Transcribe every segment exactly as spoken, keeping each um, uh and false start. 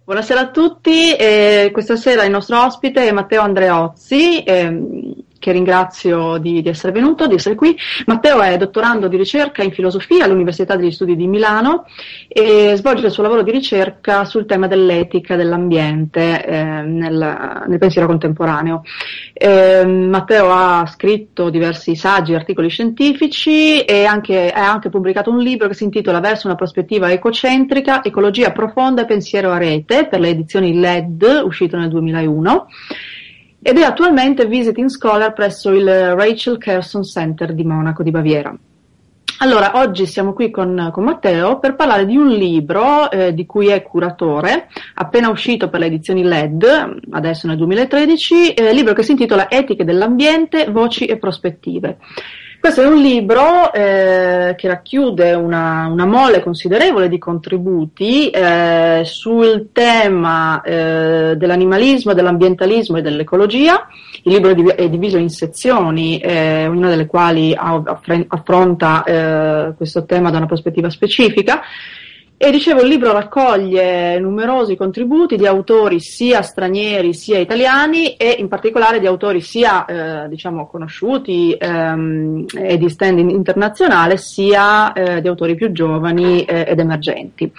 Buonasera a tutti, eh, questa sera il nostro ospite è Matteo Andreozzi, ehm, che ringrazio di, di essere venuto, di essere qui. Matteo è dottorando di ricerca in filosofia all'Università degli Studi di Milano e svolge il suo lavoro di ricerca sul tema dell'etica dell'ambiente eh, nel, nel pensiero contemporaneo. Eh, Matteo ha scritto diversi saggi e articoli scientifici e anche, ha anche pubblicato un libro che si intitola Verso una prospettiva ecocentrica, ecologia profonda e pensiero a rete, per le edizioni L E D, uscito nel duemilauno. Ed è attualmente visiting scholar presso il Rachel Carson Center di Monaco di Baviera. Allora, oggi siamo qui con, con Matteo per parlare di un libro eh, di cui è curatore, appena uscito per le edizioni L E D, adesso nel duemilatredici, eh, libro che si intitola Etiche dell'ambiente, voci e prospettive. Questo è un libro eh, che racchiude una, una mole considerevole di contributi eh, sul tema eh, dell'animalismo, dell'ambientalismo e dell'ecologia. Il libro è diviso in sezioni, eh, ognuna delle quali affronta eh, questo tema da una prospettiva specifica. E dicevo, il libro raccoglie numerosi contributi di autori sia stranieri sia italiani e in particolare di autori sia eh, diciamo conosciuti ehm, e di standing internazionale sia eh, di autori più giovani eh, ed emergenti.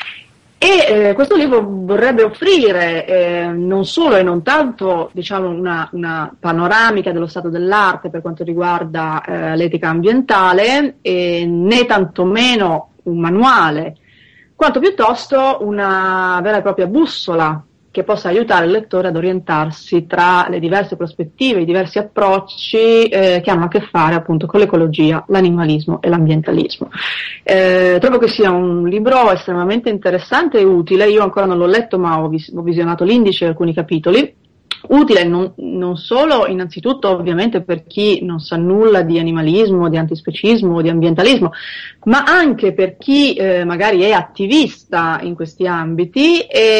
E eh, questo libro vorrebbe offrire eh, non solo e non tanto diciamo una, una panoramica dello stato dell'arte per quanto riguarda eh, l'etica ambientale, e né tantomeno un manuale, quanto piuttosto una vera e propria bussola che possa aiutare il lettore ad orientarsi tra le diverse prospettive, i diversi approcci eh, che hanno a che fare appunto con l'ecologia, l'animalismo e l'ambientalismo. Eh, trovo che sia un libro estremamente interessante e utile. Io ancora non l'ho letto, ma ho, vis- ho visionato l'indice e alcuni capitoli. Utile non, non solo innanzitutto ovviamente per chi non sa nulla di animalismo, di antispecismo, di ambientalismo, ma anche per chi eh, magari è attivista in questi ambiti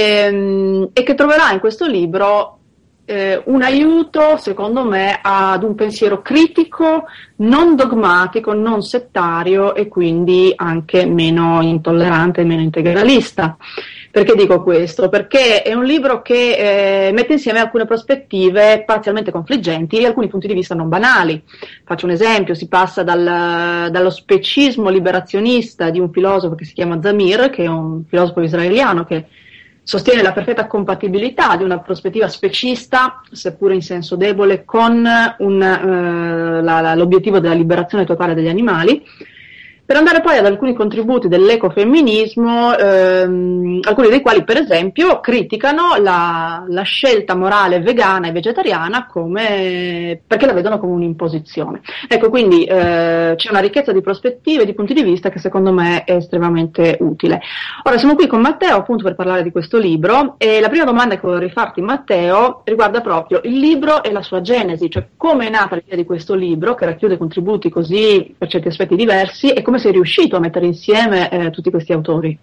e, e che troverà in questo libro eh, un aiuto, secondo me, ad un pensiero critico, non dogmatico, non settario e quindi anche meno intollerante e meno integralista. Perché dico questo? Perché è un libro che eh, mette insieme alcune prospettive parzialmente confliggenti e alcuni punti di vista non banali. Faccio un esempio, si passa dal, dallo specismo liberazionista di un filosofo che si chiama Zamir, che è un filosofo israeliano che sostiene la perfetta compatibilità di una prospettiva specista, seppure in senso debole, con un, eh, la, la, l'obiettivo della liberazione totale degli animali, per andare poi ad alcuni contributi dell'ecofemminismo, ehm, alcuni dei quali per esempio criticano la, la scelta morale vegana e vegetariana come, perché la vedono come un'imposizione. Ecco, quindi eh, c'è una ricchezza di prospettive, di punti di vista che secondo me è estremamente utile. Ora siamo qui con Matteo appunto per parlare di questo libro e la prima domanda che vorrei farti, Matteo, riguarda proprio il libro e la sua genesi, cioè come è nata l'idea di questo libro che racchiude contributi così per certi aspetti diversi e come sei riuscito a mettere insieme eh, tutti questi autori?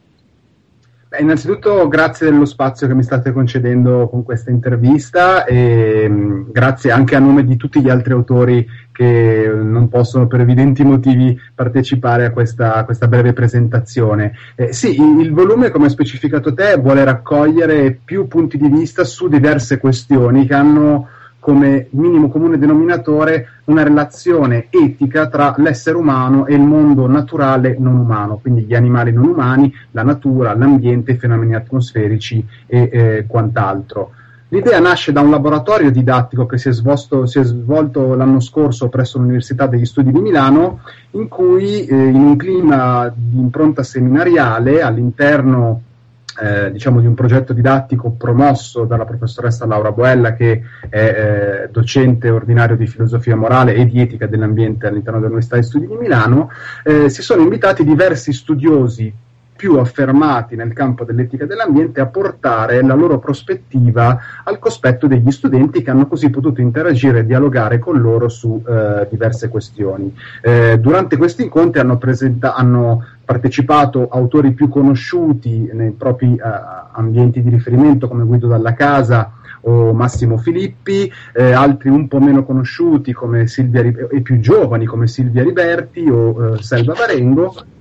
Beh, innanzitutto grazie dello spazio che mi state concedendo con questa intervista e mh, grazie anche a nome di tutti gli altri autori che non possono per evidenti motivi partecipare a questa, a questa breve presentazione. Eh, sì, il, il volume, come hai specificato te, vuole raccogliere più punti di vista su diverse questioni che hanno come minimo comune denominatore una relazione etica tra l'essere umano e il mondo naturale non umano, quindi gli animali non umani, la natura, l'ambiente, i fenomeni atmosferici e eh, quant'altro. L'idea nasce da un laboratorio didattico che si è, svolto, si è svolto l'anno scorso presso l'Università degli Studi di Milano, in cui eh, in un clima di impronta seminariale all'interno Eh, diciamo di un progetto didattico promosso dalla professoressa Laura Boella, che è eh, docente ordinario di filosofia morale e di etica dell'ambiente all'interno dell'Università degli Studi di Milano, eh, si sono invitati diversi studiosi più affermati nel campo dell'etica dell'ambiente a portare la loro prospettiva al cospetto degli studenti, che hanno così potuto interagire e dialogare con loro su eh, diverse questioni. Eh, durante questi incontri hanno, presenta- hanno partecipato autori più conosciuti nei propri eh, ambienti di riferimento come Guido Dalla Casa o Massimo Filippi, eh, altri un po' meno conosciuti come Silvia Ri- e più giovani come Silvia Riberti o eh, Selva Varengo.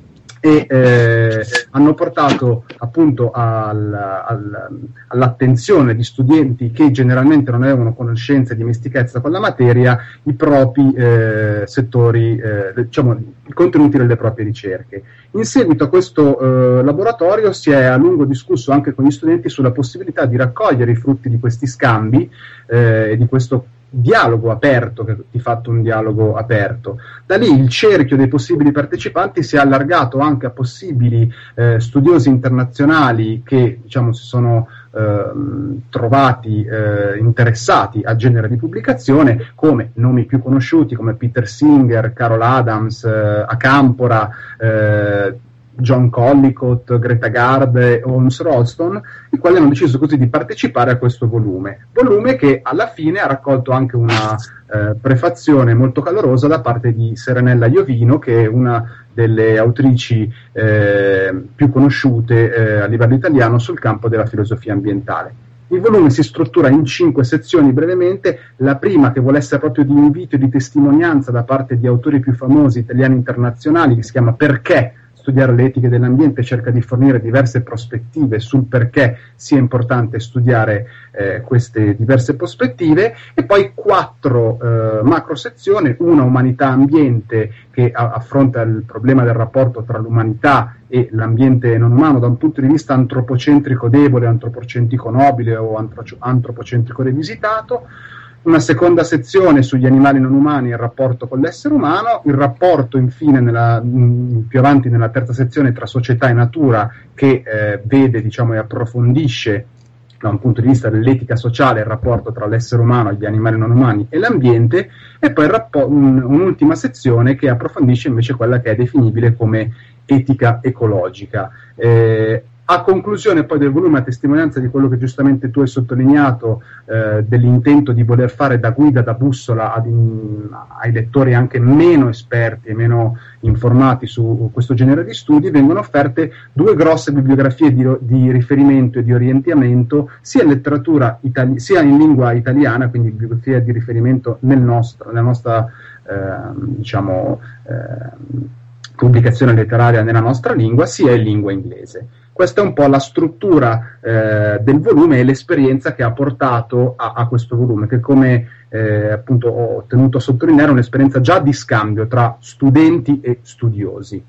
e eh, hanno portato appunto al, al, all'attenzione di studenti che generalmente non avevano conoscenza e dimestichezza con la materia i propri eh, settori, eh, diciamo, i contenuti delle proprie ricerche. In seguito a questo eh, laboratorio si è a lungo discusso anche con gli studenti sulla possibilità di raccogliere i frutti di questi scambi e eh, di questo dialogo aperto, che è di fatto un dialogo aperto. Da lì il cerchio dei possibili partecipanti si è allargato anche a possibili eh, studiosi internazionali che, diciamo, si sono eh, trovati eh, interessati al genere di pubblicazione, come nomi più conosciuti come Peter Singer, Carol Adams, eh, Acampora, eh, John Collicott, Greta Garde o Holmes Rolston, i quali hanno deciso così di partecipare a questo volume. Volume che alla fine ha raccolto anche una eh, prefazione molto calorosa da parte di Serenella Iovino, che è una delle autrici eh, più conosciute eh, a livello italiano sul campo della filosofia ambientale. Il volume si struttura in cinque sezioni brevemente, la prima che vuole essere proprio di invito e di testimonianza da parte di autori più famosi italiani e internazionali, che si chiama Perché studiare le etiche dell'ambiente, cerca di fornire diverse prospettive sul perché sia importante studiare eh, queste diverse prospettive, e poi quattro eh, macro sezioni, una umanità-ambiente che a- affronta il problema del rapporto tra l'umanità e l'ambiente non umano da un punto di vista antropocentrico debole, antropocentrico nobile o antro- antropocentrico rivisitato. Una seconda sezione sugli animali non umani e il rapporto con l'essere umano, il rapporto infine nella, mh, più avanti nella terza sezione tra società e natura, che eh, vede, diciamo, e approfondisce da un punto di vista dell'etica sociale il rapporto tra l'essere umano, gli animali non umani e l'ambiente, e poi rappo- un, un'ultima sezione che approfondisce invece quella che è definibile come etica ecologica. Eh, A conclusione poi del volume, a testimonianza di quello che giustamente tu hai sottolineato, eh, dell'intento di voler fare da guida, da bussola ad in, ai lettori anche meno esperti e meno informati su questo genere di studi, vengono offerte due grosse bibliografie di, di riferimento e di orientamento, sia in letteratura itali- sia in lingua italiana, quindi bibliografia di riferimento nel nostro, nella nostra eh, diciamo, eh, pubblicazione letteraria nella nostra lingua, sia in lingua inglese. Questa è un po' la struttura eh, del volume e l'esperienza che ha portato a, a questo volume, che, come eh, appunto ho tenuto a sottolineare, è un'esperienza già di scambio tra studenti e studiosi.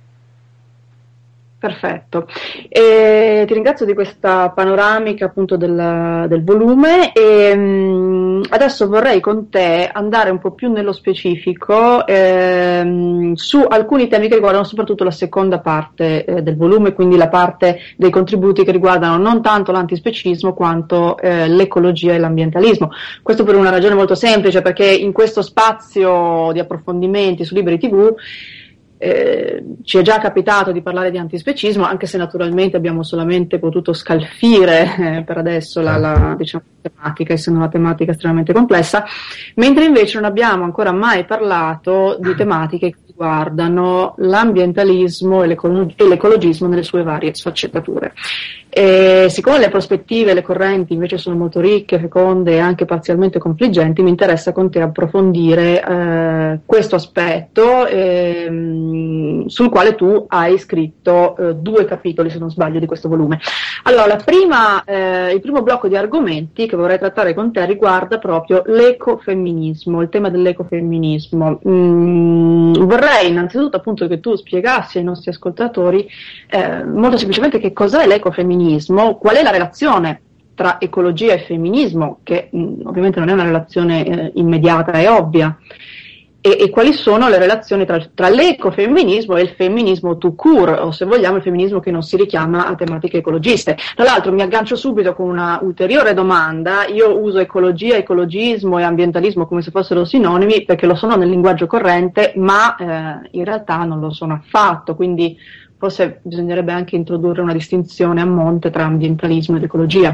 Perfetto, e ti ringrazio di questa panoramica appunto del, del volume, e mh, adesso vorrei con te andare un po' più nello specifico ehm, su alcuni temi che riguardano soprattutto la seconda parte eh, del volume, quindi la parte dei contributi che riguardano non tanto l'antispecismo quanto eh, l'ecologia e l'ambientalismo. Questo per una ragione molto semplice, perché in questo spazio di approfondimenti su Liberi tivù Eh, ci è già capitato di parlare di antispecismo, anche se naturalmente abbiamo solamente potuto scalfire eh, per adesso la, la diciamo, tematica, essendo una tematica estremamente complessa, mentre invece non abbiamo ancora mai parlato di tematiche che riguardano l'ambientalismo e, l'ecolo- e l'ecologismo nelle sue varie sfaccettature. E siccome le prospettive e le correnti invece sono molto ricche, feconde e anche parzialmente confliggenti, mi interessa con te approfondire eh, questo aspetto ehm, sul quale tu hai scritto eh, due capitoli, se non sbaglio, di questo volume. Allora, la prima, eh, il primo blocco di argomenti che vorrei trattare con te riguarda proprio l'ecofemminismo, il tema dell'ecofemminismo. Mm, vorrei innanzitutto appunto che tu spiegassi ai nostri ascoltatori eh, molto semplicemente che cos'è l'ecofemminismo, qual è la relazione tra ecologia e femminismo, che mh, ovviamente non è una relazione eh, immediata e ovvia, e, e quali sono le relazioni tra, tra l'ecofemminismo e il femminismo tout court, o se vogliamo il femminismo che non si richiama a tematiche ecologiste. Tra l'altro mi aggancio subito con una ulteriore domanda: io uso ecologia, ecologismo e ambientalismo come se fossero sinonimi perché lo sono nel linguaggio corrente, ma eh, in realtà non lo sono affatto, quindi forse bisognerebbe anche introdurre una distinzione a monte tra ambientalismo ed ecologia.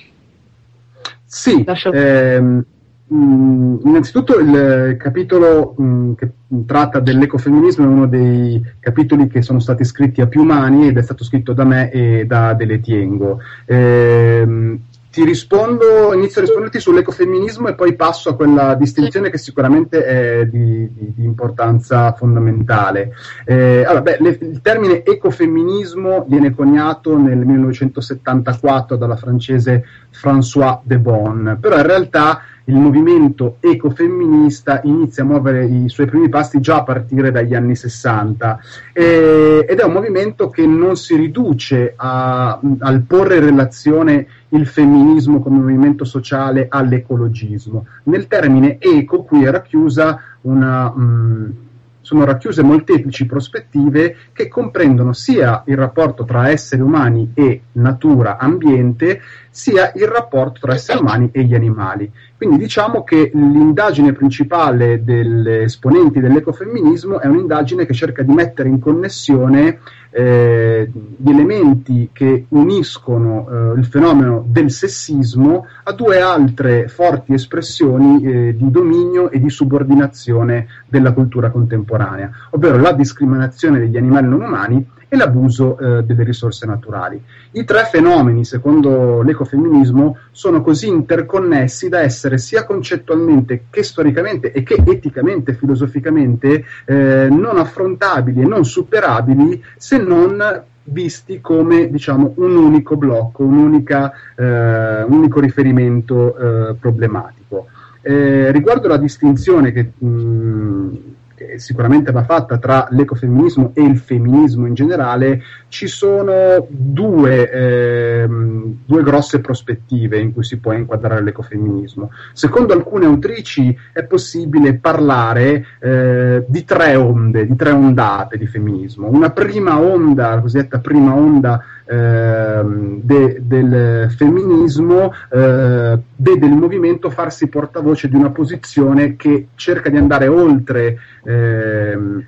Sì, ehm, mh, innanzitutto il capitolo mh, che tratta dell'ecofemminismo è uno dei capitoli che sono stati scritti a più mani ed è stato scritto da me e da Deletiengo. Ehm, ti rispondo, inizio a risponderti sull'ecofemminismo e poi passo a quella distinzione che sicuramente è di, di, di importanza fondamentale. Eh, allora, beh, le, il termine ecofemminismo viene coniato nel millenovecentosettantaquattro dalla francese François de Bon, però in realtà il movimento ecofemminista inizia a muovere i suoi primi passi già a partire dagli anni sessanta eh, ed è un movimento che non si riduce a, al porre in relazione il femminismo come movimento sociale all'ecologismo. Nel termine eco qui è racchiusa una... Mh, sono racchiuse molteplici prospettive che comprendono sia il rapporto tra esseri umani e natura, ambiente, sia il rapporto tra esseri umani e gli animali. Quindi diciamo che l'indagine principale delle esponenti dell'ecofemminismo è un'indagine che cerca di mettere in connessione eh, gli elementi che uniscono eh, il fenomeno del sessismo a due altre forti espressioni eh, di dominio e di subordinazione della cultura contemporanea, ovvero la discriminazione degli animali non umani e l'abuso eh, delle risorse naturali. I tre fenomeni, secondo l'ecofemminismo, sono così interconnessi da essere sia concettualmente che storicamente e che eticamente, filosoficamente, eh, non affrontabili e non superabili se non visti come, diciamo, un unico blocco, un'unica, eh, un unico riferimento eh, problematico. Eh, riguardo la distinzione che... Mh, che sicuramente va fatta tra l'ecofemminismo e il femminismo in generale, ci sono due, ehm, due grosse prospettive in cui si può inquadrare l'ecofemminismo. Secondo alcune autrici è possibile parlare eh, di tre onde, di tre ondate di femminismo. Una prima onda, la cosiddetta prima onda ehm, de, del femminismo, eh, vede il movimento farsi portavoce di una posizione che cerca di andare oltre Ehm,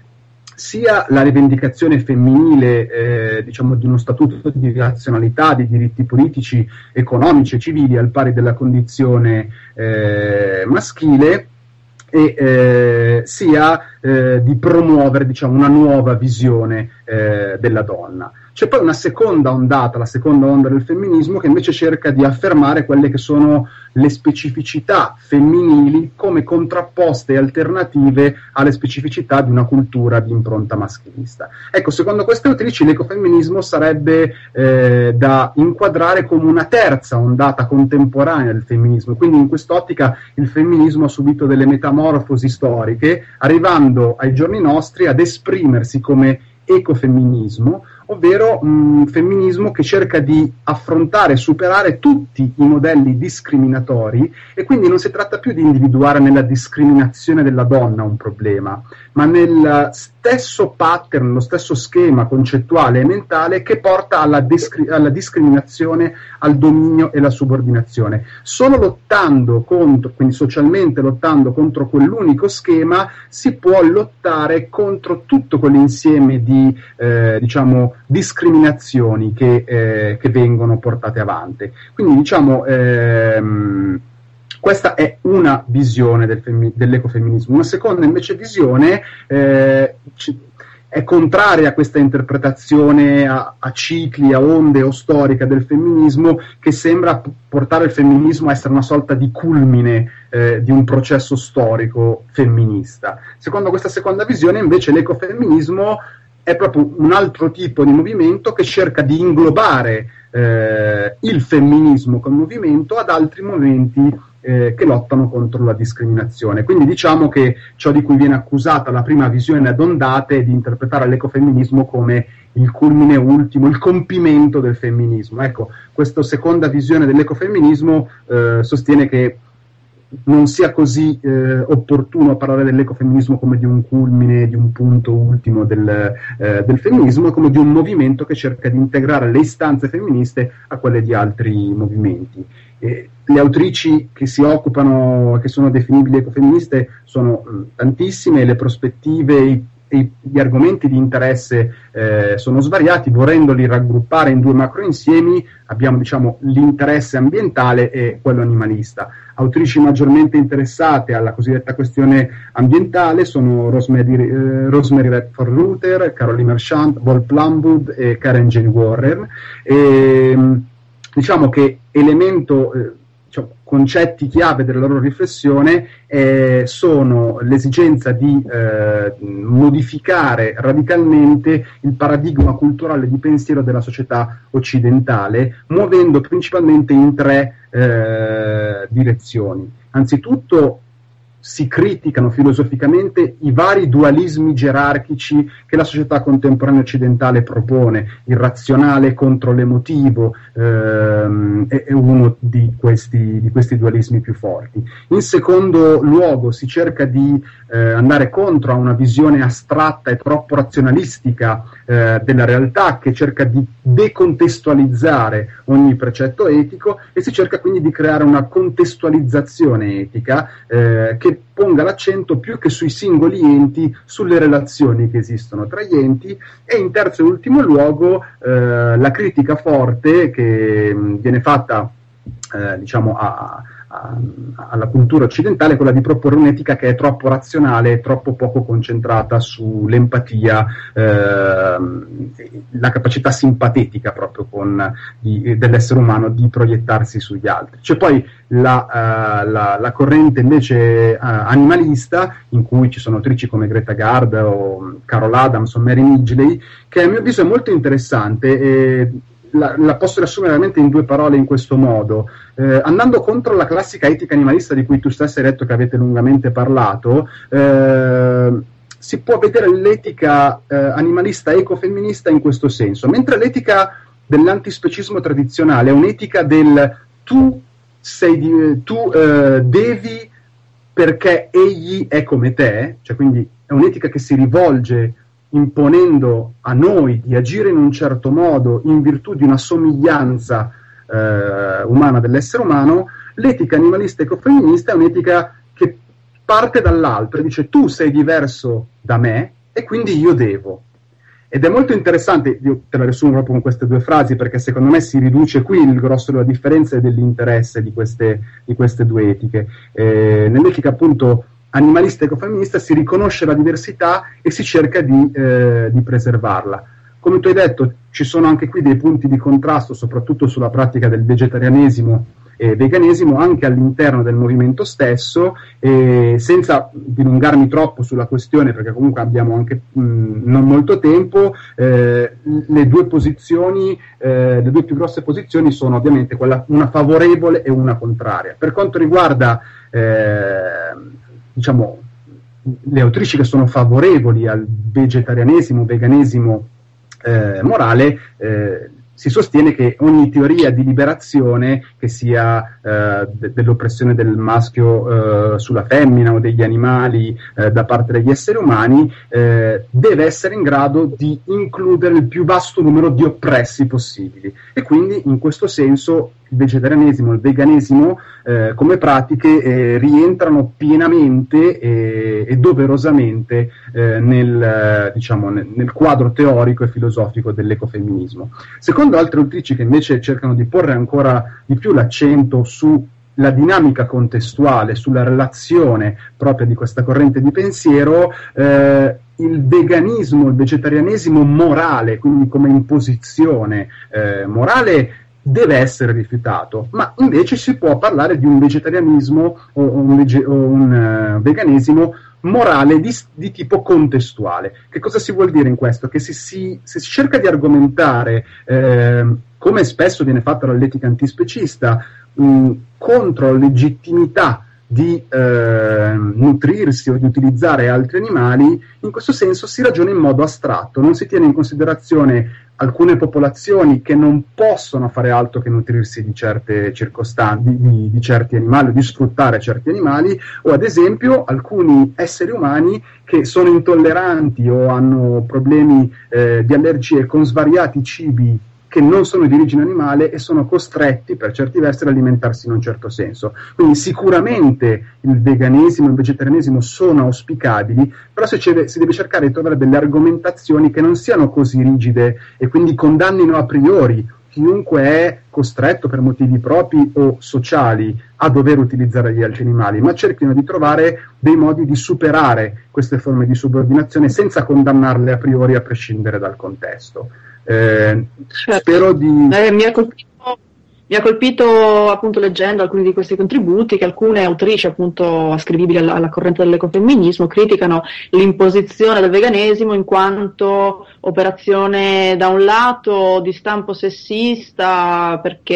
sia la rivendicazione femminile eh, diciamo di uno statuto di razionalità, di diritti politici, economici e civili al pari della condizione eh, maschile e eh, sia eh, di promuovere, diciamo, una nuova visione eh, della donna. C'è poi una seconda ondata, la seconda onda del femminismo, che invece cerca di affermare quelle che sono le specificità femminili come contrapposte e alternative alle specificità di una cultura di impronta maschilista. Ecco, secondo queste autrici l'ecofemminismo sarebbe eh, da inquadrare come una terza ondata contemporanea del femminismo, quindi in quest'ottica il femminismo ha subito delle metamorfosi storiche, arrivando ai giorni nostri ad esprimersi come ecofemminismo, ovvero un femminismo che cerca di affrontare e superare tutti i modelli discriminatori, e quindi non si tratta più di individuare nella discriminazione della donna un problema, ma nel stesso pattern, nello stesso schema concettuale e mentale che porta alla, discri- alla discriminazione, al dominio e alla subordinazione. Solo lottando contro, quindi socialmente lottando contro quell'unico schema, si può lottare contro tutto quell'insieme di, eh, diciamo, discriminazioni che, eh, che vengono portate avanti. Quindi, diciamo, ehm, questa è una visione del femmi- dell'ecofemminismo. Una seconda invece visione eh, c- è contraria a questa interpretazione a, a cicli, a onde o storica del femminismo, che sembra p- portare il femminismo a essere una sorta di culmine eh, di un processo storico femminista. Secondo questa seconda visione invece l'ecofemminismo è proprio un altro tipo di movimento che cerca di inglobare eh, il femminismo come movimento ad altri movimenti eh, che lottano contro la discriminazione. Quindi diciamo che ciò di cui viene accusata la prima visione ad ondate è di interpretare l'ecofemminismo come il culmine ultimo, il compimento del femminismo. Ecco, questa seconda visione dell'ecofemminismo eh, sostiene che non sia così eh, opportuno parlare dell'ecofemminismo come di un culmine, di un punto ultimo del, eh, del femminismo, come di un movimento che cerca di integrare le istanze femministe a quelle di altri movimenti. E le autrici che si occupano, che sono definibili ecofemministe, sono mh, tantissime, le prospettive, i e gli argomenti di interesse eh, sono svariati. Vorrendoli raggruppare in due macro insiemi, abbiamo, diciamo, l'interesse ambientale e quello animalista. Autrici maggiormente interessate alla cosiddetta questione ambientale sono Rosemary, eh, Rosemary Redford Ruther, Caroline Marchand, Paul Plumwood e Karen Jane Warren. E, diciamo che elemento, eh, diciamo, concetti chiave della loro riflessione eh, sono l'esigenza di eh, modificare radicalmente il paradigma culturale di pensiero della società occidentale, muovendo principalmente in tre eh, direzioni. Anzitutto si criticano filosoficamente i vari dualismi gerarchici che la società contemporanea occidentale propone. Il razionale contro l'emotivo ehm, è, è uno di questi, di questi dualismi più forti. In secondo luogo si cerca di eh, andare contro a una visione astratta e troppo razionalistica eh, della realtà, che cerca di decontestualizzare ogni precetto etico, e si cerca quindi di creare una contestualizzazione etica eh, che ponga l'accento più che sui singoli enti, sulle relazioni che esistono tra gli enti. E in terzo e ultimo luogo eh, la critica forte che mh, viene fatta eh, diciamo a, a, alla cultura occidentale, quella di proporre un'etica che è troppo razionale, troppo poco concentrata sull'empatia, eh, la capacità simpatetica proprio con di, dell'essere umano di proiettarsi sugli altri. C'è poi la, uh, la, la corrente invece uh, animalista, in cui ci sono autrici come Greta Gard o Carol Adams o Mary Midgley, che a mio avviso è molto interessante e La, la posso riassumere veramente in due parole in questo modo. Eh, andando contro la classica etica animalista di cui tu stesso hai detto che avete lungamente parlato, eh, si può vedere l'etica eh, animalista ecofemminista in questo senso, mentre l'etica dell'antispecismo tradizionale è un'etica del tu, sei di, tu eh, devi perché egli è come te, cioè quindi è un'etica che si rivolge imponendo a noi di agire in un certo modo in virtù di una somiglianza eh, umana dell'essere umano. L'etica animalista ecofemminista è un'etica che parte dall'altro e dice tu sei diverso da me e quindi io devo. Ed è molto interessante, io te la riassumo proprio con queste due frasi, perché secondo me si riduce qui il grosso della differenza e dell'interesse di queste, di queste due etiche. Eh, nell'etica appunto animalista e ecofemminista si riconosce la diversità e si cerca di, eh, di preservarla. Come tu hai detto, ci sono anche qui dei punti di contrasto, soprattutto sulla pratica del vegetarianesimo e veganesimo, anche all'interno del movimento stesso, e senza dilungarmi troppo sulla questione, perché comunque abbiamo anche mh, non molto tempo, eh, le due posizioni, eh, le due più grosse posizioni sono ovviamente quella, una favorevole e una contraria. Per quanto riguarda eh, diciamo, le autrici che sono favorevoli al vegetarianesimo, veganesimo eh, morale, eh, si sostiene che ogni teoria di liberazione, che sia eh, de- dell'oppressione del maschio eh, sulla femmina o degli animali eh, da parte degli esseri umani, eh, deve essere in grado di includere il più vasto numero di oppressi possibili. E quindi in questo senso il vegetarianesimo, il veganesimo eh, come pratiche eh, rientrano pienamente e, e doverosamente eh, nel, eh, diciamo, nel, nel quadro teorico e filosofico dell'ecofemminismo. Secondo altre autrici che invece cercano di porre ancora di più l'accento sulla dinamica contestuale, sulla relazione propria di questa corrente di pensiero, eh, il veganismo, il vegetarianesimo morale, quindi come imposizione eh, morale, deve essere rifiutato, ma invece si può parlare di un vegetarianismo o un, vege- o un uh, veganesimo morale di, di tipo contestuale. Che cosa si vuol dire in questo? Che si, si, si cerca di argomentare, eh, come spesso viene fatto dall'etica antispecista, mh, contro la legittimità di eh, nutrirsi o di utilizzare altri animali. In questo senso si ragiona in modo astratto, non si tiene in considerazione alcune popolazioni che non possono fare altro che nutrirsi di certe circostanze, di, di, di certi animali, o di sfruttare certi animali, o ad esempio alcuni esseri umani che sono intolleranti o hanno problemi eh, di allergie con svariati cibi che non sono di origine animale e sono costretti per certi versi ad alimentarsi in un certo senso. Quindi sicuramente il veganesimo e il vegetarianesimo sono auspicabili, però se si deve cercare di trovare delle argomentazioni che non siano così rigide e quindi condannino a priori chiunque è costretto per motivi propri o sociali a dover utilizzare gli altri animali, ma cerchino di trovare dei modi di superare queste forme di subordinazione senza condannarle a priori a prescindere dal contesto. Eh, certo. Spero di... Eh, mi ha colpito, Mi ha colpito appunto leggendo alcuni di questi contributi che alcune autrici appunto ascrivibili alla, alla corrente dell'ecofemminismo criticano l'imposizione del veganesimo in quanto operazione da un lato di stampo sessista,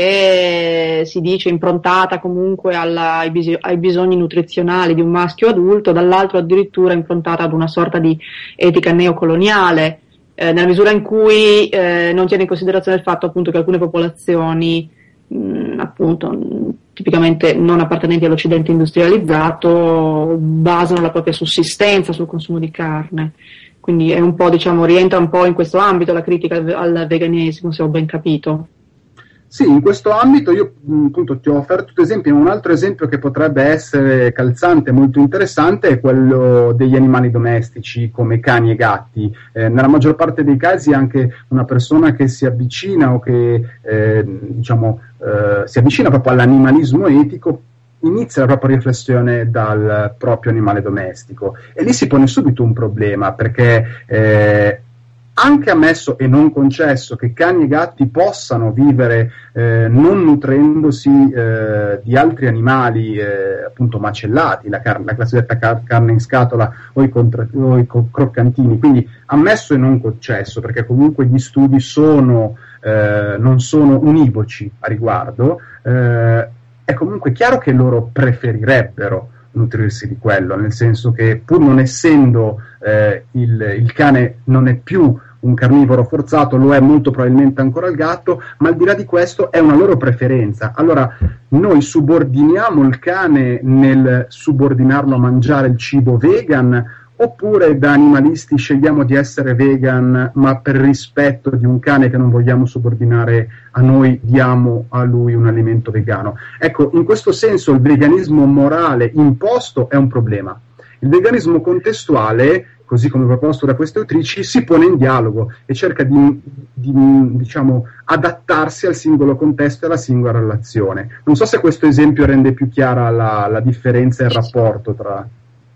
perché si dice improntata comunque alla, ai, bis- ai bisogni nutrizionali di un maschio adulto, dall'altro addirittura improntata ad una sorta di etica neocoloniale, eh, nella misura in cui eh, non tiene in considerazione il fatto appunto che alcune popolazioni mh, appunto mh, tipicamente non appartenenti all'Occidente industrializzato basano la propria sussistenza sul consumo di carne. Quindi è un po', diciamo, rientra un po' in questo ambito la critica al, al veganesimo, se ho ben capito. Sì, in questo ambito io appunto ti ho offerto due esempi, ma un altro esempio che potrebbe essere calzante e molto interessante è quello degli animali domestici come cani e gatti. Eh, nella maggior parte dei casi anche una persona che si avvicina o che eh, diciamo eh, si avvicina proprio all'animalismo etico inizia la propria riflessione dal proprio animale domestico, e lì si pone subito un problema, perché eh, anche ammesso e non concesso che cani e gatti possano vivere eh, non nutrendosi eh, di altri animali eh, appunto macellati, la, car- la cosiddetta car- carne in scatola o i, contra- o i co- croccantini, quindi ammesso e non concesso, perché comunque gli studi sono, eh, non sono univoci a riguardo, eh, è comunque chiaro che loro preferirebbero nutrirsi di quello, nel senso che pur non essendo eh, il, il cane non è più un carnivoro forzato, lo è molto probabilmente ancora il gatto, ma al di là di questo è una loro preferenza. Allora noi subordiniamo il cane nel subordinarlo a mangiare il cibo vegan, oppure da animalisti scegliamo di essere vegan, ma per rispetto di un cane che non vogliamo subordinare a noi diamo a lui un alimento vegano. Ecco, in questo senso il veganismo morale imposto è un problema. Il veganismo contestuale, così come proposto da queste autrici, si pone in dialogo e cerca di, di diciamo, adattarsi al singolo contesto e alla singola relazione. Non so se questo esempio rende più chiara la, la differenza e il rapporto tra...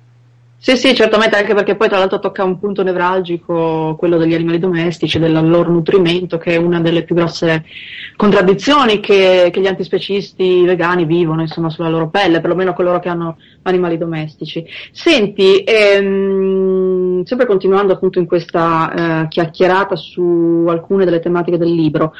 Sì, sì, certamente, anche perché poi tra l'altro tocca un punto nevralgico, quello degli animali domestici, del loro nutrimento, che è una delle più grosse contraddizioni che, che gli antispecisti vegani vivono, insomma, sulla loro pelle, perlomeno coloro che hanno animali domestici. Senti, ehm, sempre continuando appunto in questa eh, chiacchierata su alcune delle tematiche del libro,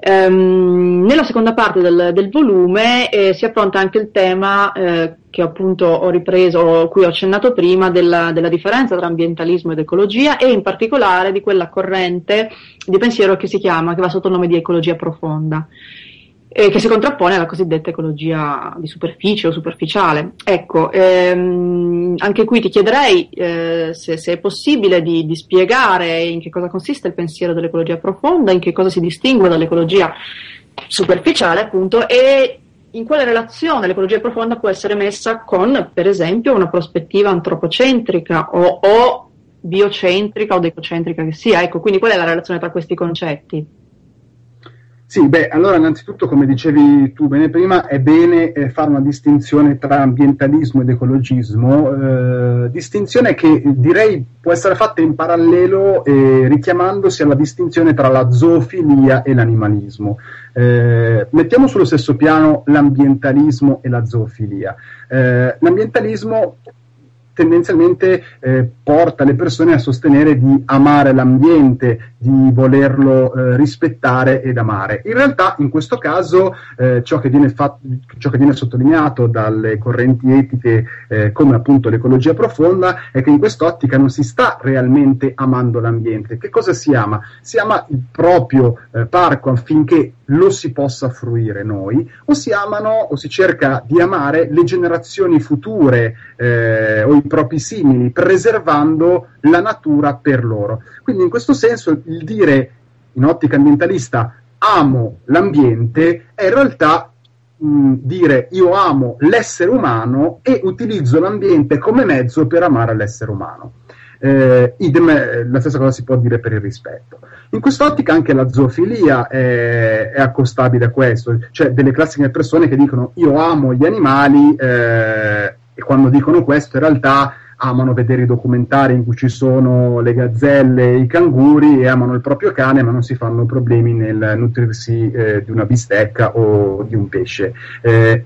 ehm, nella seconda parte del, del volume eh, si affronta anche il tema eh, che appunto ho ripreso, cui ho accennato prima, della, della differenza tra ambientalismo ed ecologia, e in particolare di quella corrente di pensiero che si chiama, che va sotto il nome di ecologia profonda, eh, che si contrappone alla cosiddetta ecologia di superficie o superficiale. Ecco, ehm, anche qui ti chiederei eh, se, se è possibile di, di spiegare in che cosa consiste il pensiero dell'ecologia profonda, in che cosa si distingue dall'ecologia superficiale, appunto, e in quale relazione l'ecologia profonda può essere messa con, per esempio, una prospettiva antropocentrica o, o biocentrica o decocentrica che sia. Ecco, quindi qual è la relazione tra questi concetti? Sì, beh, allora innanzitutto, come dicevi tu bene prima, è bene eh, fare una distinzione tra ambientalismo ed ecologismo, eh, distinzione che direi può essere fatta in parallelo eh, richiamandosi alla distinzione tra la zoofilia e l'animalismo. Eh, mettiamo sullo stesso piano l'ambientalismo e la zoofilia. Eh, l'ambientalismo tendenzialmente eh, porta le persone a sostenere di amare l'ambiente, di volerlo eh, rispettare ed amare. In realtà, in questo caso, eh, ciò che viene fatto, ciò che viene sottolineato dalle correnti etiche, eh, come appunto l'ecologia profonda, è che in quest'ottica non si sta realmente amando l'ambiente. Che cosa si ama? Si ama il proprio eh, parco affinché lo si possa fruire noi, o si amano o si cerca di amare le generazioni future eh, o i propri simili, preservando la natura per loro. Quindi in questo senso il dire in ottica ambientalista amo l'ambiente è in realtà mh, dire io amo l'essere umano e utilizzo l'ambiente come mezzo per amare l'essere umano. Eh, idem, la stessa cosa si può dire per il rispetto. In quest'ottica anche la zoofilia è, è accostabile a questo, cioè delle classiche persone che dicono io amo gli animali eh, e quando dicono questo in realtà amano vedere i documentari in cui ci sono le gazzelle e i canguri e amano il proprio cane, ma non si fanno problemi nel nutrirsi eh, di una bistecca o di un pesce. Eh,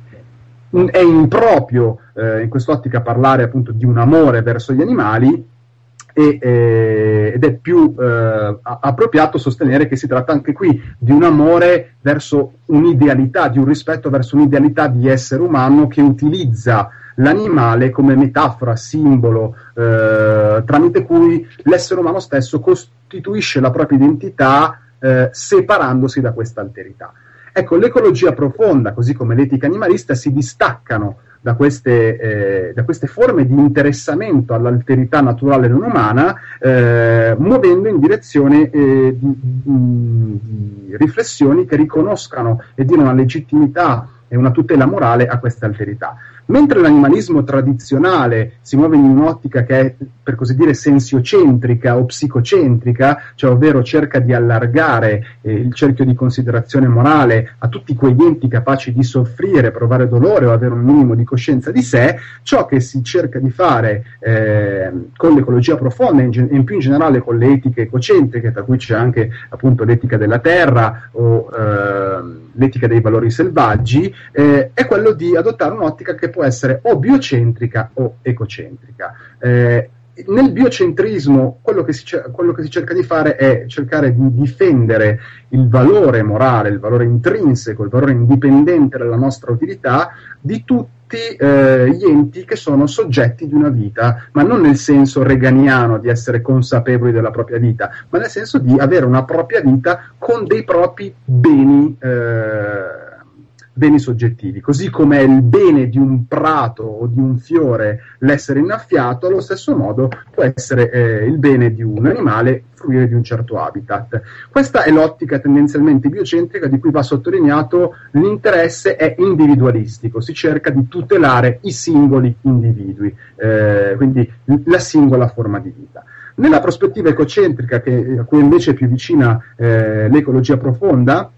è improprio eh, in quest'ottica parlare appunto di un amore verso gli animali, e, eh, ed è più eh, appropriato sostenere che si tratta anche qui di un amore verso un'idealità, di un rispetto verso un'idealità di essere umano che utilizza l'animale come metafora, simbolo, eh, tramite cui l'essere umano stesso costituisce la propria identità eh, separandosi da questa alterità. Ecco, l'ecologia profonda, così come l'etica animalista, si distaccano da queste, eh, da queste forme di interessamento all'alterità naturale non umana, eh, muovendo in direzione eh, di, di, di riflessioni che riconoscano e diano una legittimità e una tutela morale a questa alterità. Mentre l'animalismo tradizionale si muove in un'ottica che è, per così dire, sensiocentrica o psicocentrica, cioè ovvero cerca di allargare eh, il cerchio di considerazione morale a tutti quegli enti capaci di soffrire, provare dolore o avere un minimo di coscienza di sé, ciò che si cerca di fare eh, con l'ecologia profonda e in, in più in generale con le etiche ecocentriche, tra cui c'è anche appunto l'etica della terra o eh, l'etica dei valori selvaggi, eh, è quello di adottare un'ottica che può essere o biocentrica o ecocentrica. Eh, nel biocentrismo quello che, si, quello che si cerca di fare è cercare di difendere il valore morale, il valore intrinseco, il valore indipendente della nostra utilità di tutti eh, gli enti che sono soggetti di una vita, ma non nel senso reganiano di essere consapevoli della propria vita, ma nel senso di avere una propria vita con dei propri beni eh, beni soggettivi, così come è il bene di un prato o di un fiore l'essere innaffiato, allo stesso modo può essere eh, il bene di un animale fruire di un certo habitat. Questa è l'ottica tendenzialmente biocentrica di cui va sottolineato l'interesse è individualistico, si cerca di tutelare i singoli individui, eh, quindi la singola forma di vita. Nella prospettiva ecocentrica, che, a cui invece è più vicina eh, l'ecologia profonda,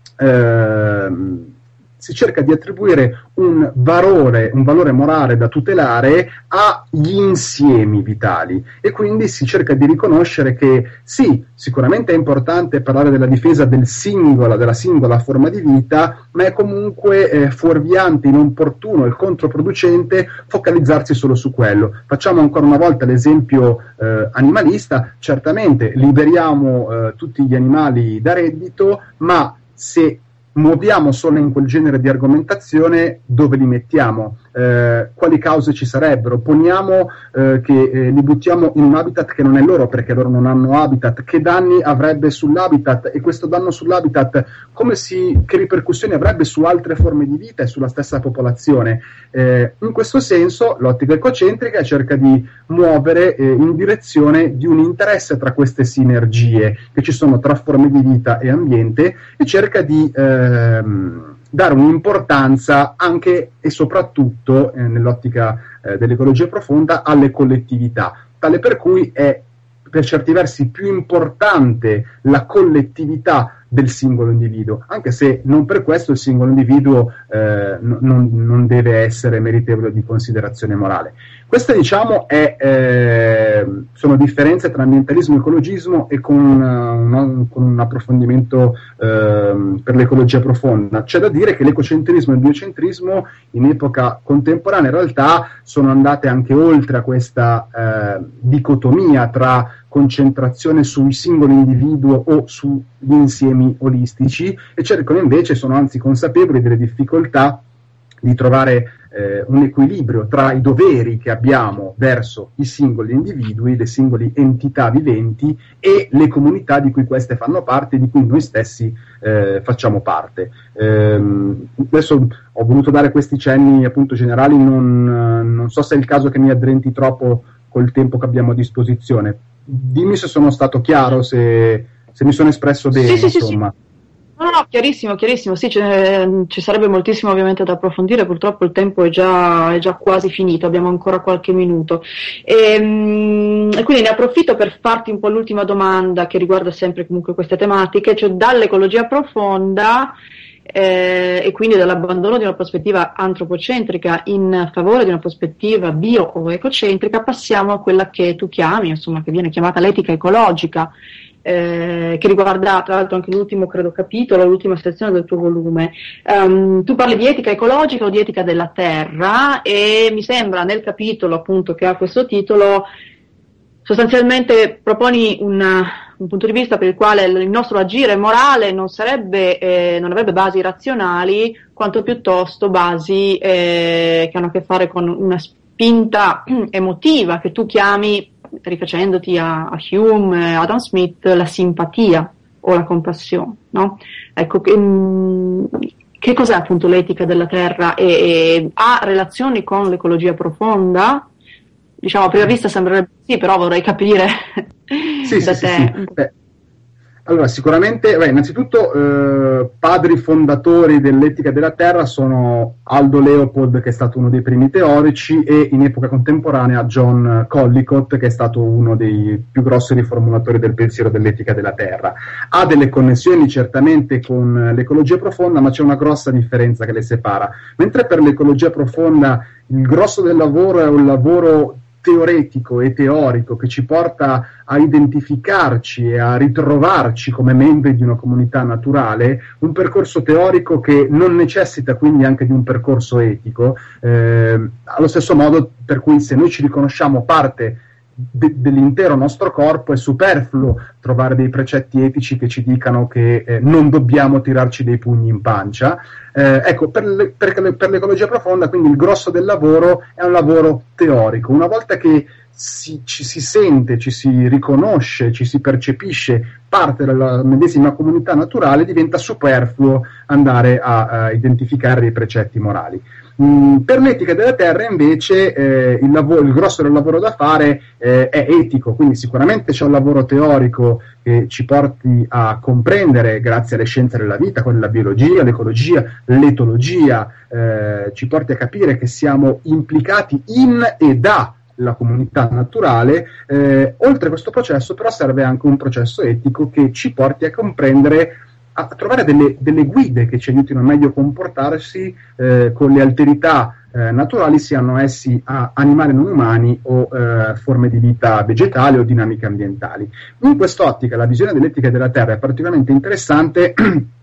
eh, si cerca di attribuire un valore, un valore morale da tutelare agli insiemi vitali e quindi si cerca di riconoscere che sì, sicuramente è importante parlare della difesa del singola, della singola forma di vita, ma è comunque eh, fuorviante, inopportuno e controproducente focalizzarsi solo su quello. Facciamo ancora una volta l'esempio eh, animalista, certamente liberiamo eh, tutti gli animali da reddito, ma se muoviamo solo in quel genere di argomentazione, dove li mettiamo? Eh, quali cause ci sarebbero? Poniamo eh, che eh, li buttiamo in un habitat che non è loro, perché loro non hanno habitat. Che danni avrebbe sull'habitat? E questo danno sull'habitat come si, che ripercussioni avrebbe su altre forme di vita e sulla stessa popolazione? Eh, in questo senso l'ottica ecocentrica cerca di muovere eh, in direzione di un interesse tra queste sinergie che ci sono tra forme di vita e ambiente e cerca di ehm, dare un'importanza anche e soprattutto eh, nell'ottica eh, dell'ecologia profonda alle collettività, tale per cui è per certi versi più importante la collettività del singolo individuo, anche se non per questo il singolo individuo eh, non, non deve essere meritevole di considerazione morale. Queste, diciamo, è, eh, sono differenze tra ambientalismo e ecologismo e con, uh, un, con un approfondimento uh, per l'ecologia profonda. C'è da dire che l'ecocentrismo e il biocentrismo in epoca contemporanea in realtà sono andate anche oltre a questa uh, dicotomia tra concentrazione sui singoli individuo o sugli insiemi olistici e cercano invece, sono anzi consapevoli delle difficoltà di trovare eh, un equilibrio tra i doveri che abbiamo verso i singoli individui, le singole entità viventi e le comunità di cui queste fanno parte e di cui noi stessi eh, facciamo parte. Ehm, adesso ho voluto dare questi cenni appunto generali, non, non so se è il caso che mi addrenti troppo col tempo che abbiamo a disposizione. Dimmi se sono stato chiaro, se, se mi sono espresso bene, sì, insomma. Sì, sì. No, no, chiarissimo, chiarissimo, sì, ce, ci sarebbe moltissimo ovviamente da approfondire, purtroppo il tempo è già, è già quasi finito, abbiamo ancora qualche minuto. E, e quindi ne approfitto per farti un po' l'ultima domanda che riguarda sempre comunque queste tematiche, cioè dall'ecologia profonda eh, e quindi dall'abbandono di una prospettiva antropocentrica in favore di una prospettiva bio o ecocentrica, passiamo a quella che tu chiami, insomma, che viene chiamata l'etica ecologica, eh, che riguarda tra l'altro anche l'ultimo, credo, capitolo, l'ultima sezione del tuo volume. Um, tu parli di etica ecologica o di etica della terra, e mi sembra nel capitolo appunto che ha questo titolo sostanzialmente proponi una, un punto di vista per il quale il nostro agire morale non sarebbe, eh, non avrebbe basi razionali, quanto piuttosto basi eh, che hanno a che fare con una spinta emotiva che tu chiami, rifacendoti a, a Hume, Adam Smith, la simpatia o la compassione, no? Ecco, che, mh, che cos'è appunto l'etica della terra, e, e ha relazioni con l'ecologia profonda? Diciamo, a prima vista sembrerebbe sì, però vorrei capire sì, da sì, te. Sì, sì. Beh, allora, sicuramente, beh, innanzitutto, eh, padri fondatori dell'etica della terra sono Aldo Leopold, che è stato uno dei primi teorici, e in epoca contemporanea John Collicott, che è stato uno dei più grossi riformulatori del pensiero dell'etica della terra. Ha delle connessioni certamente con l'ecologia profonda, ma c'è una grossa differenza che le separa. Mentre per l'ecologia profonda il grosso del lavoro è un lavoro teoretico e teorico che ci porta a identificarci e a ritrovarci come membri di una comunità naturale, un percorso teorico che non necessita quindi anche di un percorso etico, eh, allo stesso modo per cui se noi ci riconosciamo parte de- dell'intero nostro corpo è superfluo trovare dei precetti etici che ci dicano che eh, non dobbiamo tirarci dei pugni in pancia. Eh, ecco, per, le, per, per l'ecologia profonda quindi il grosso del lavoro è un lavoro teorico. Una volta che si, ci si sente, ci si riconosce, ci si percepisce parte della medesima comunità naturale, diventa superfluo andare a, a identificare dei precetti morali. Mm, per l'etica della terra invece eh, il, lavoro, il grosso del lavoro da fare eh, è etico, quindi sicuramente c'è un lavoro teorico che ci porti a comprendere, grazie alle scienze della vita, come la biologia, l'ecologia, l'etologia, eh, ci porti a capire che siamo implicati in e da la comunità naturale. Eh, oltre a questo processo però serve anche un processo etico che ci porti a comprendere, a trovare delle, delle guide che ci aiutino a meglio comportarsi eh, con le alterità eh, naturali, siano essi a animali non umani o eh, forme di vita vegetali o dinamiche ambientali. In quest'ottica la visione dell'etica della terra è particolarmente interessante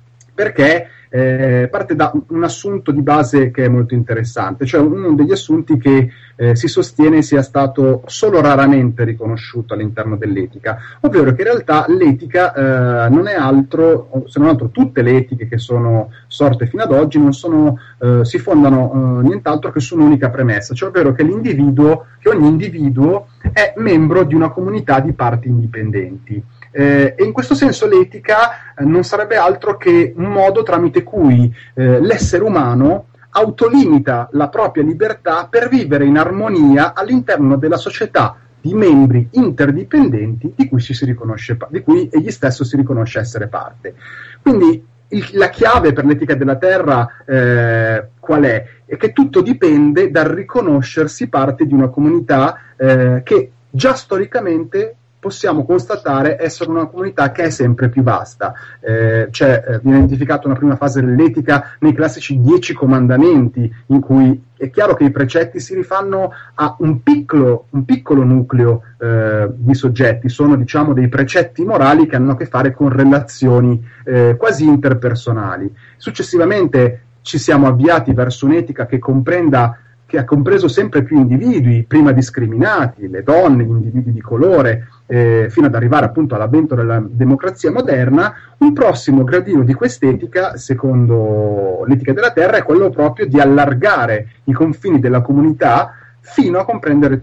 perché eh, parte da un assunto di base che è molto interessante, cioè uno degli assunti che eh, si sostiene sia stato solo raramente riconosciuto all'interno dell'etica, ovvero che in realtà l'etica eh, non è altro, se non altro tutte le etiche che sono sorte fino ad oggi non sono, eh, si fondano eh, nient'altro che su un'unica premessa, cioè ovvero che l'individuo, che ogni individuo è membro di una comunità di parti indipendenti. Eh, e in questo senso l'etica eh, non sarebbe altro che un modo tramite cui eh, l'essere umano autolimita la propria libertà per vivere in armonia all'interno della società di membri interdipendenti di cui, ci si riconosce, di cui egli stesso si riconosce essere parte. Quindi il, la chiave per l'etica della terra eh, qual è? È che tutto dipende dal riconoscersi parte di una comunità eh, che già storicamente possiamo constatare essere una comunità che è sempre più vasta. Eh, c'è, eh, viene identificata una prima fase dell'etica nei classici dieci comandamenti, in cui è chiaro che i precetti si rifanno a un piccolo, un piccolo nucleo eh, di soggetti, sono diciamo dei precetti morali che hanno a che fare con relazioni eh, quasi interpersonali. Successivamente ci siamo avviati verso un'etica che comprenda che ha compreso sempre più individui, prima discriminati, le donne, gli individui di colore, eh, fino ad arrivare appunto all'avvento della democrazia moderna. Un prossimo gradino di quest'etica, secondo l'etica della terra, è quello proprio di allargare i confini della comunità fino a comprendere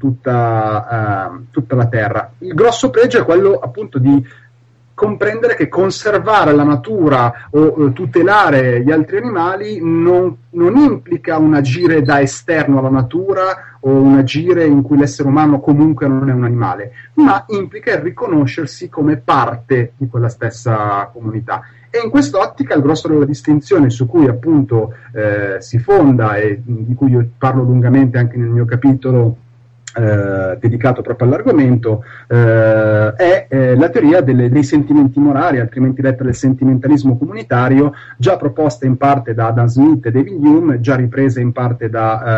tutta, uh, tutta la terra. Il grosso pregio è quello appunto di comprendere che conservare la natura o eh, tutelare gli altri animali non, non implica un agire da esterno alla natura o un agire in cui l'essere umano comunque non è un animale, ma implica il riconoscersi come parte di quella stessa comunità. E in quest'ottica il grosso della distinzione su cui appunto eh, si fonda e di cui io parlo lungamente anche nel mio capitolo Eh, dedicato proprio all'argomento, eh, è eh, la teoria delle, dei sentimenti morali, altrimenti detta del sentimentalismo comunitario, già proposta in parte da Adam Smith e David Hume, già ripresa in parte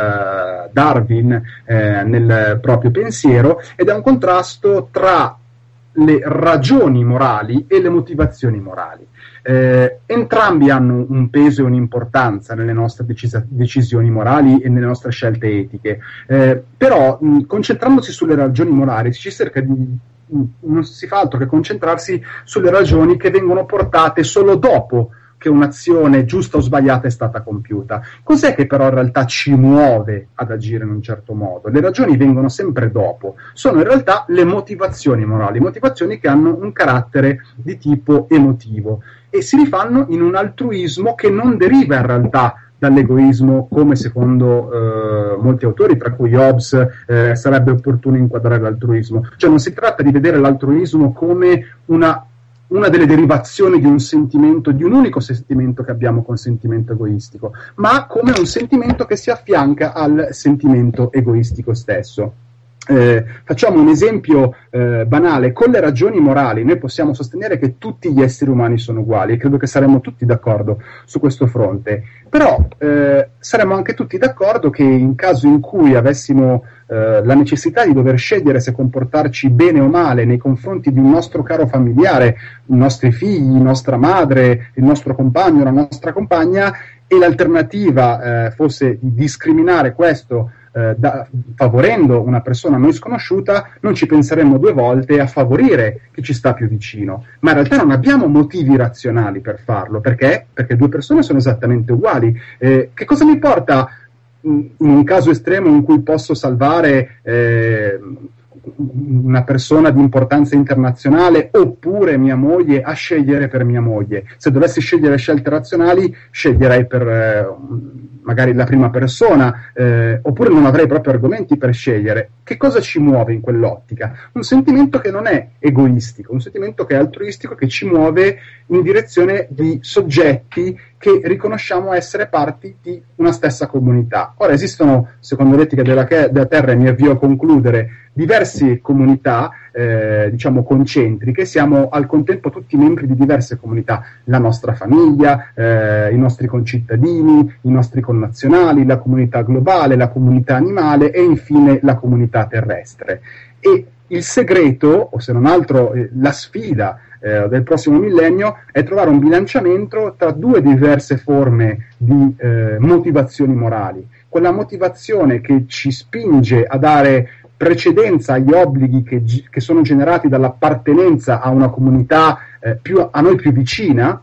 da eh, Darwin eh, nel proprio pensiero, ed è un contrasto tra le ragioni morali e le motivazioni morali. Eh, entrambi hanno un peso e un'importanza nelle nostre decisa- decisioni morali e nelle nostre scelte etiche, eh, però mh, concentrandosi sulle ragioni morali ci cerca di, mh, non si fa altro che concentrarsi sulle ragioni che vengono portate solo dopo che un'azione giusta o sbagliata è stata compiuta. Cos'è che però in realtà ci muove ad agire in un certo modo? Le ragioni vengono sempre dopo, sono in realtà le motivazioni morali, motivazioni che hanno un carattere di tipo emotivo e si rifanno in un altruismo che non deriva in realtà dall'egoismo, come secondo eh, molti autori, tra cui Hobbes, eh, sarebbe opportuno inquadrare l'altruismo. Cioè non si tratta di vedere l'altruismo come una una delle derivazioni di un sentimento, di un unico sentimento che abbiamo con sentimento egoistico, ma come un sentimento che si affianca al sentimento egoistico stesso. Eh, facciamo un esempio eh, banale: con le ragioni morali noi possiamo sostenere che tutti gli esseri umani sono uguali, e credo che saremmo tutti d'accordo su questo fronte, però eh, saremmo anche tutti d'accordo che in caso in cui avessimo eh, la necessità di dover scegliere se comportarci bene o male nei confronti di un nostro caro familiare, i nostri figli, nostra madre, il nostro compagno, la nostra compagna, e l'alternativa eh, fosse di discriminare questo Da, favorendo una persona a noi sconosciuta, non ci penseremmo due volte a favorire chi ci sta più vicino, ma in realtà non abbiamo motivi razionali per farlo. Perché? Perché due persone sono esattamente uguali. Eh, che cosa mi porta in un caso estremo in cui posso salvare eh, una persona di importanza internazionale oppure mia moglie a scegliere per mia moglie? Se dovessi scegliere scelte razionali, sceglierei per eh, magari la prima persona, eh, oppure non avrei proprio argomenti per scegliere. Che cosa ci muove in quell'ottica? Un sentimento che non è egoistico, un sentimento che è altruistico, che ci muove in direzione di soggetti che riconosciamo essere parti di una stessa comunità. Ora esistono, secondo l'etica della, della Terra, e mi avvio a concludere, diverse comunità, eh, diciamo concentriche. Siamo al contempo tutti membri di diverse comunità: la nostra famiglia, eh, i nostri concittadini, i nostri connazionali, la comunità globale, la comunità animale e infine la comunità terrestre. E il segreto, o se non altro eh, la sfida eh, del prossimo millennio, è trovare un bilanciamento tra due diverse forme di eh, motivazioni morali. Quella motivazione che ci spinge a dare precedenza agli obblighi che, che sono generati dall'appartenenza a una comunità eh, più, a noi più vicina,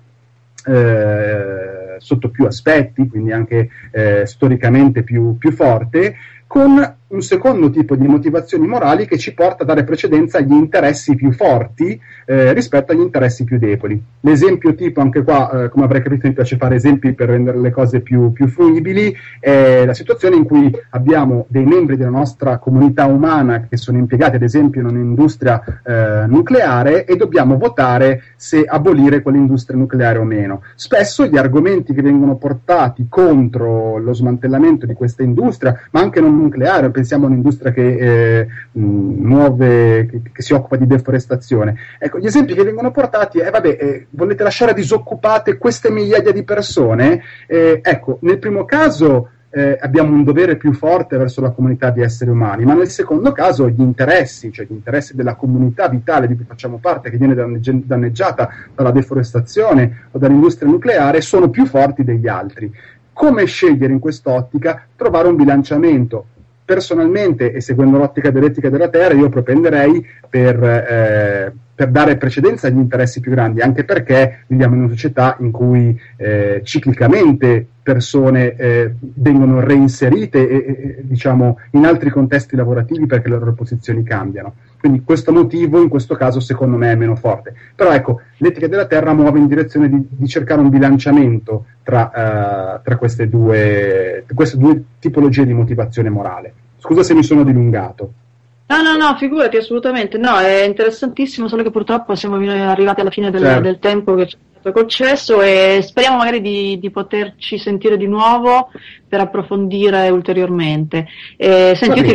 eh, sotto più aspetti, quindi anche eh, storicamente più, più forte, con un secondo tipo di motivazioni morali che ci porta a dare precedenza agli interessi più forti eh, rispetto agli interessi più deboli. L'esempio tipo, anche qua, eh, come avrei capito, mi piace fare esempi per rendere le cose più, più fruibili, è la situazione in cui abbiamo dei membri della nostra comunità umana che sono impiegati ad esempio in un'industria eh, nucleare e dobbiamo votare se abolire quell'industria nucleare o meno. Spesso gli argomenti che vengono portati contro lo smantellamento di questa industria, ma anche non nucleare, pensiamo a un'industria che, eh, muove, che, che si occupa di deforestazione. Ecco, gli esempi che vengono portati è, vabbè, eh, volete lasciare disoccupate queste migliaia di persone? Eh, ecco, nel primo caso eh, abbiamo un dovere più forte verso la comunità di esseri umani, ma nel secondo caso gli interessi, cioè gli interessi della comunità vitale di cui facciamo parte, che viene danneggiata dalla deforestazione o dall'industria nucleare, sono più forti degli altri. Come scegliere in quest'ottica? Trovare un bilanciamento. Personalmente, e seguendo l'ottica dell'etica della Terra, io propenderei per, eh, per dare precedenza agli interessi più grandi, anche perché viviamo in una società in cui eh, ciclicamente persone eh, vengono reinserite e, e, diciamo in altri contesti lavorativi perché le loro posizioni cambiano. Quindi questo motivo in questo caso secondo me è meno forte. Però ecco, l'etica della Terra muove in direzione di, di cercare un bilanciamento tra, uh, tra queste due, queste due tipologie di motivazione morale. Scusa se mi sono dilungato. No, no, no, figurati, assolutamente. No, è interessantissimo, solo che purtroppo siamo arrivati alla fine del, certo. del tempo che ci è stato concesso e speriamo magari di, di poterci sentire di nuovo per approfondire ulteriormente. Eh, senti, io ti ringrazio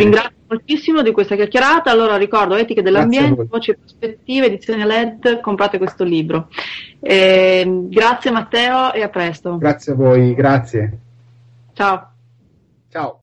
moltissimo di questa chiacchierata. Allora ricordo Etiche dell'ambiente, voci e prospettive, edizione L E D, comprate questo libro. Eh, grazie Matteo e a presto. Grazie a voi, grazie. Ciao. Ciao.